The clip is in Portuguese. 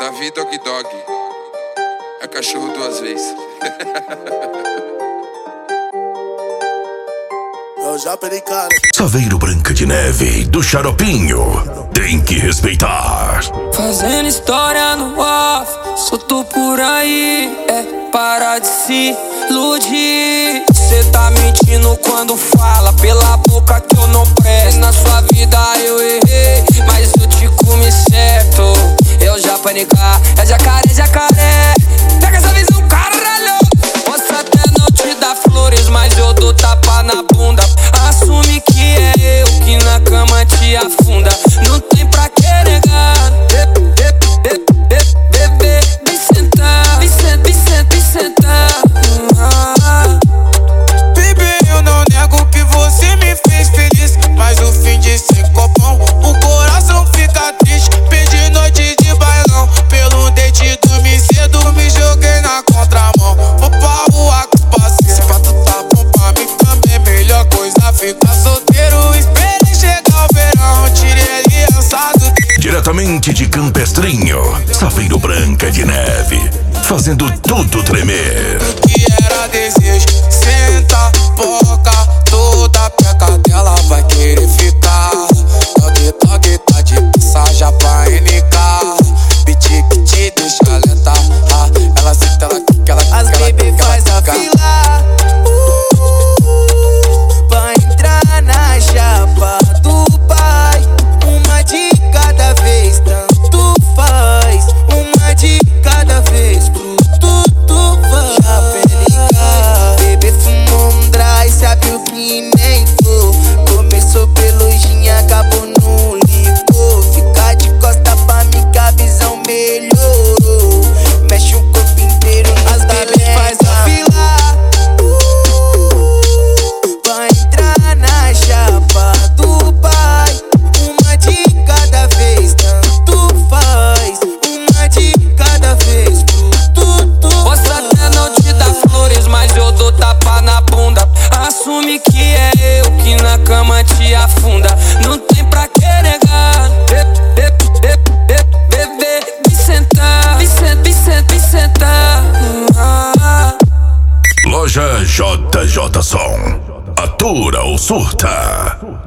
Davi Dog Dog. É cachorro duas vezes. Saveiro Branca de Neve, do Xaropinho, tem que respeitar. Fazendo história no off, solto por aí, para de se iludir. Cê tá mentindo quando fala pela boca que eu não presto. Na sua vida eu errei, mas eu te comi certo. Eu já panicar, é jacaré, jacaré. Pega essa visão, caralho. Posso até não te dar flores, mas eu dou tapa na bunda. Assume que é eu que na cama te afunda. Não tem pra que negar. Bebê, vem sentar, vem sentar. Baby, eu não nego que você me fez feliz, mas o fim de sem copão, o coração fica triste. Perdi noite de bailão, pelo date dormi cedo, me joguei na contramão. Vou pra rua com os parceiros, se pra tu tá bom pra mim também, melhor coisa ficar solteiro. Esperei chegar o verão, tirei aliançado. Diretamente de Campestrinho, Saveiro Branca de Neve, fazendo tudo tremer. O que era desejo, senta, boca, toda peca dela vai querer ficar. Dog dog tá de passagem pra NK. Beat que te deixa lenta, ela senta, ela quica, ela quica. As baby faz a fila pra entrar na chapa do pai. Uma de cada vez, tanto faz. Uma de cada vez, pro tudo vai. Bebê fumou um dry, sabe o que nem for. Começou pelo gin, acabou no licor. Fica de costa pra mim que a visão melhorou. Mexe o corpo inteiro, as baby faz a fila vai entrar na chapa do pai. Uma de cada vez, tanto faz. Uma de cada vez, pro tudo. Posso até não te dar flores, mas eu dou tapa na bunda. Assume que é eu que na cama te afunda. Não tem pra que negar. Bebê, vem sentar, vem sentar. Loja JJ Som, atura ou surta.